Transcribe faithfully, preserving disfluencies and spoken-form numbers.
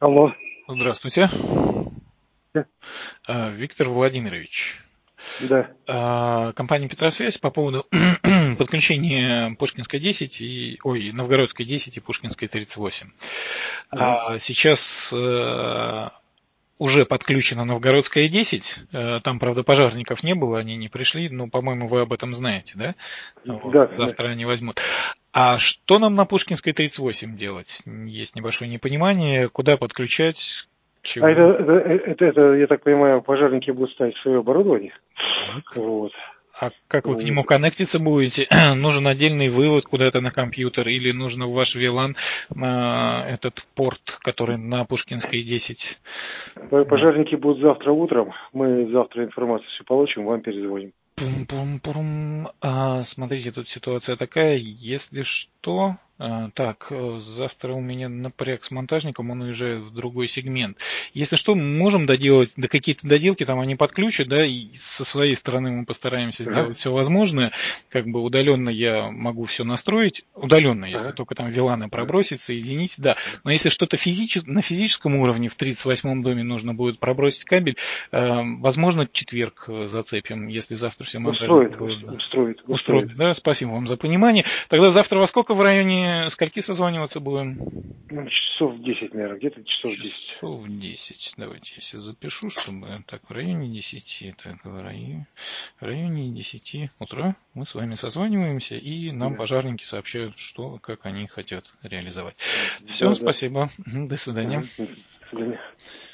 Алло. Здравствуйте. Да. А, Виктор Владимирович. Да. А, Компания Петросвязь по поводу подключения Пушкинской десять и, ой, Новгородской десять и Пушкинской тридцать восемь. Ага. А сейчас э, уже подключена Новгородская десять. Э, Там, правда, пожарников не было, они не пришли. Ну, по-моему, вы об этом знаете, да? Вот. Да, да. Завтра они возьмут. А что нам на Пушкинской тридцать восемь делать? Есть небольшое непонимание. Куда подключать? А это, Чего? это, это, это, я так понимаю, пожарники будут ставить свое оборудование. Так. Вот. А как вы к Вот. нему коннектиться будете? Нужен отдельный вывод куда-то на компьютер или нужно в ваш вилан а, этот порт, который на Пушкинской десять? Пожарники будут завтра утром. Мы завтра информацию все получим, вам перезвоним. Пум-пум-пум. А, смотрите, тут ситуация такая, если что... а, так, э, завтра у меня напряг с монтажником, он уезжает в другой сегмент. Если что, можем доделать, да какие-то доделки там они подключат, да, и со своей стороны мы постараемся Ага. сделать все возможное. Как бы удаленно я могу все настроить, удаленно, если Ага. только там виланы Ага. пробросить, соединить, да. Но если что-то физичес... на физическом уровне в тридцать восьмом доме нужно будет пробросить кабель, э, возможно, четверг э, зацепим, если завтра все монтажники Устроит, будут, ус- да. устроит, устроит. Устроить, да, спасибо вам за понимание. Тогда завтра во сколько в районе скольки созваниваться будем? Ну, часов десять, наверное, где-то часов десять. Часов десять. Давайте я себе запишу, чтобы так в районе десяти, так в районе, в районе десяти утра мы с вами созваниваемся, и нам Да. пожарники сообщают, что, как они хотят реализовать. Все, Да, да. спасибо. До свидания. Ага. До свидания.